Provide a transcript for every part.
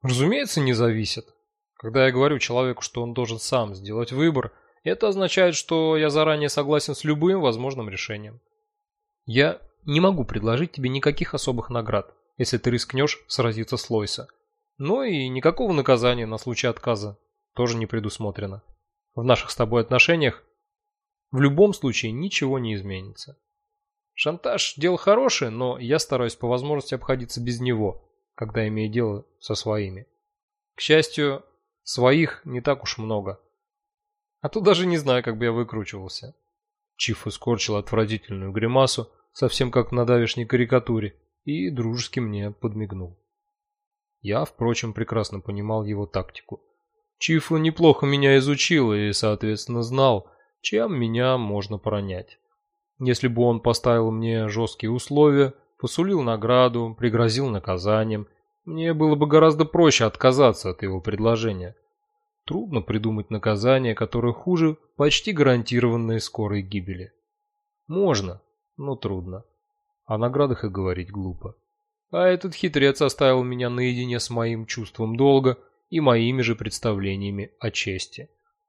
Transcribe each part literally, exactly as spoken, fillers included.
Разумеется, не зависит. Когда я говорю человеку, что он должен сам сделать выбор, это означает, что я заранее согласен с любым возможным решением. Я не могу предложить тебе никаких особых наград, если ты рискнешь сразиться с Лойса. Но и никакого наказания на случай отказа тоже не предусмотрено. В наших с тобой отношениях в любом случае ничего не изменится. Шантаж – дело хорошее, но я стараюсь по возможности обходиться без него, когда имею дело со своими. К счастью, своих не так уж много. А то даже не знаю, как бы я выкручивался. Чиф искорчил отвратительную гримасу, совсем как на давешней карикатуре, и дружески мне подмигнул. Я, впрочем, прекрасно понимал его тактику. Чифу неплохо меня изучил и, соответственно, знал, чем меня можно пронять. Если бы он поставил мне жесткие условия, посулил награду, пригрозил наказанием, мне было бы гораздо проще отказаться от его предложения. Трудно придумать наказание, которое хуже почти гарантированной скорой гибели. Можно, но трудно. О наградах и говорить глупо. А этот хитрец оставил меня наедине с моим чувством долга и моими же представлениями о чести.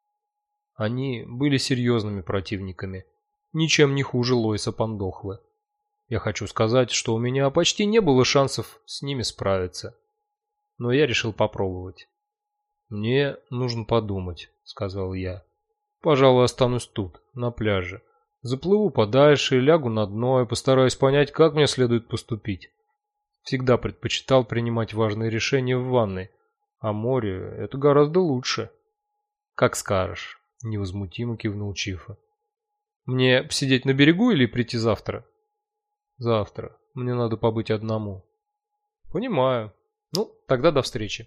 Они были серьезными противниками, ничем не хуже Лойса Пандохвы. Я хочу сказать, что у меня почти не было шансов с ними справиться. Но я решил попробовать. «Мне нужно подумать», — сказал я. «Пожалуй, останусь тут, на пляже. Заплыву подальше, лягу на дно и постараюсь понять, как мне следует поступить. Всегда предпочитал принимать важные решения в ванной, а море — это гораздо лучше». «Как скажешь», — невозмутимо кивнул Чифа. «Мне посидеть на берегу или прийти завтра?» «Завтра. Мне надо побыть одному». «Понимаю. Ну, тогда до встречи».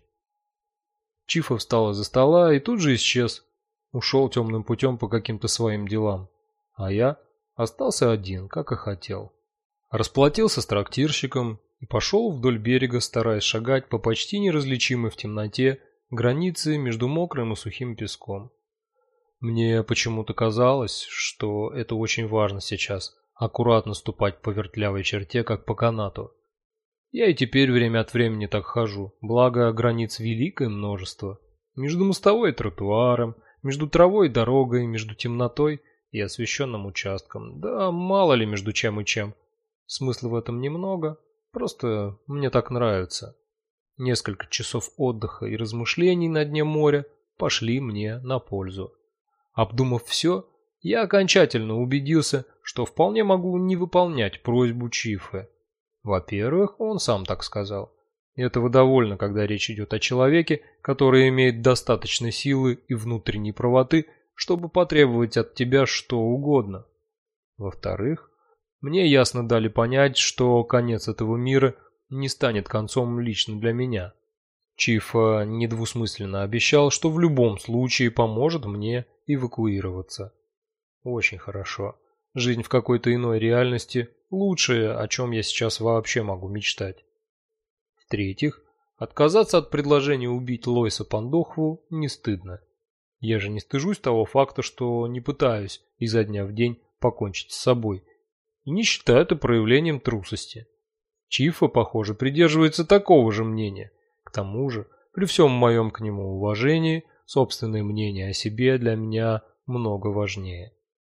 Чифа встал из-за стола и тут же исчез. Ушел темным путем по каким-то своим делам. А я остался один, как и хотел. Расплатился с трактирщиком и пошел вдоль берега, стараясь шагать по почти неразличимой в темноте границе между мокрым и сухим песком. Мне почему-то казалось, что это очень важно сейчас, аккуратно ступать по вертлявой черте, как по канату. Я и теперь время от времени так хожу, благо границ великое множество. Между мостовой и тротуаром, между травой и дорогой, между темнотой и освещенным участком. Да мало ли между чем и чем. Смысла в этом немного, просто мне так нравится. Несколько часов отдыха и размышлений на дне моря пошли мне на пользу. Обдумав все, я окончательно убедился, что вполне могу не выполнять просьбу Чифа. Во-первых, он сам так сказал. Этого довольно, когда речь идет о человеке, который имеет достаточно силы и внутренней правоты, чтобы потребовать от тебя что угодно. Во-вторых, мне ясно дали понять, что конец этого мира не станет концом лично для меня. Чифа недвусмысленно обещал, что в любом случае поможет мне эвакуироваться. Очень хорошо. Жизнь в какой-то иной реальности – лучшее, о чем я сейчас вообще могу мечтать. В-третьих, отказаться от предложения убить Лойса Пандохву не стыдно. Я же не стыжусь того факта, что не пытаюсь изо дня в день покончить с собой. И не считаю это проявлением трусости. Чифа, похоже, придерживается такого же мнения. К тому же, при всем моем к нему уважении, собственное мнение о себе для меня много важнее.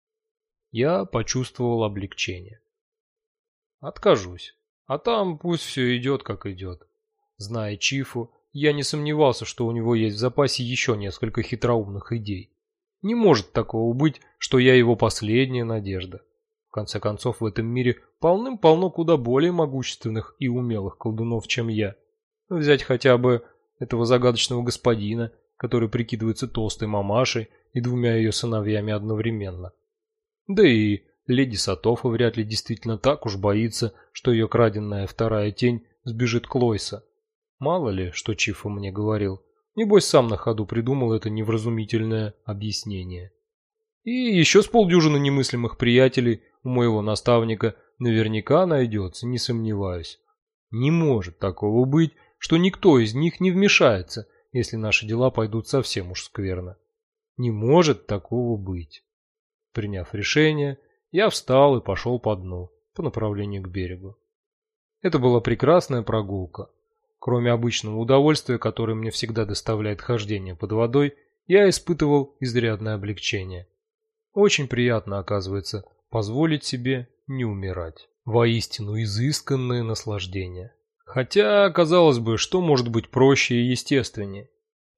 Я почувствовал облегчение. Откажусь, а там пусть все идет, как идет. Зная Чифу, я не сомневался, что у него есть в запасе еще несколько хитроумных идей. Не может такого быть, что я его последняя надежда. В конце концов, в этом мире полным-полно куда более могущественных и умелых колдунов, чем я. Взять хотя бы этого загадочного господина, который прикидывается толстой мамашей и двумя ее сыновьями одновременно. Да и леди Сатофа вряд ли действительно так уж боится, что ее краденная вторая тень сбежит к Лойса. Мало ли, что Чифа мне говорил. Небось, сам на ходу придумал это невразумительное объяснение. И еще с полдюжины немыслимых приятелей у моего наставника наверняка найдется, не сомневаюсь. Не может такого быть, что никто из них не вмешается, если наши дела пойдут совсем уж скверно. Не может такого быть. Приняв решение, я встал и пошел по дну, по направлению к берегу. Это была прекрасная прогулка. Кроме обычного удовольствия, которое мне всегда доставляет хождение под водой, я испытывал изрядное облегчение. Очень приятно, оказывается, позволить себе не умирать. Воистину изысканное наслаждение. Хотя, казалось бы, что может быть проще и естественнее?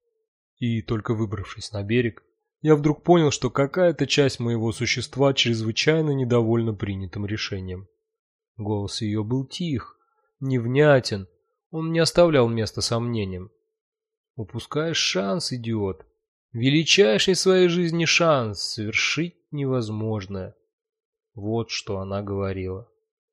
И только выбравшись на берег, я вдруг понял, что какая-то часть моего существа чрезвычайно недовольна принятым решением. Голос ее был тих, невнятен, он не оставлял места сомнениям. «Упускаешь шанс, идиот. Величайший в своей жизни шанс совершить невозможное». Вот что она говорила.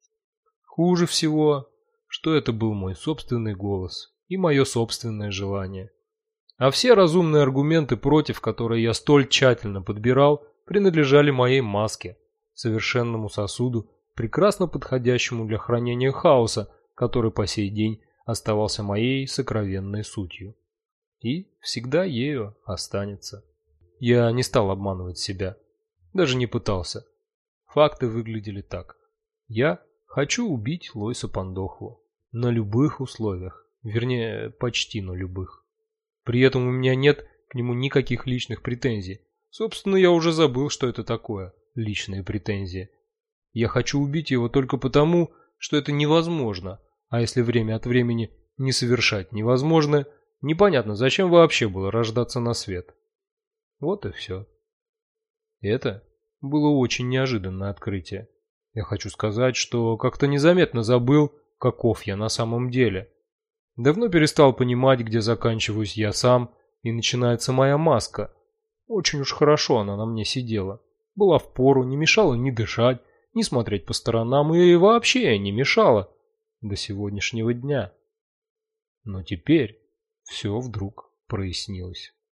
Хуже всего, что это был мой собственный голос и мое собственное желание. А все разумные аргументы против, которые я столь тщательно подбирал, принадлежали моей маске, совершенному сосуду, прекрасно подходящему для хранения хаоса, который по сей день оставался моей сокровенной сутью. И всегда ею останется. Я не стал обманывать себя. Даже не пытался. Факты выглядели так. Я хочу убить Лойса Пандохву. На любых условиях. Вернее, почти на любых. При этом у меня нет к нему никаких личных претензий. Собственно, я уже забыл, что это такое личные претензии. Я хочу убить его только потому, что это невозможно. А если время от времени не совершать невозможное, непонятно, зачем вообще было рождаться на свет. Вот и все. Это было очень неожиданное открытие. Я хочу сказать, что как-то незаметно забыл, каков я на самом деле. Давно перестал понимать, где заканчиваюсь я сам и начинается моя маска. Очень уж хорошо она на мне сидела. Была впору, не мешала ни дышать, ни смотреть по сторонам и вообще не мешала до сегодняшнего дня. Но теперь все вдруг прояснилось.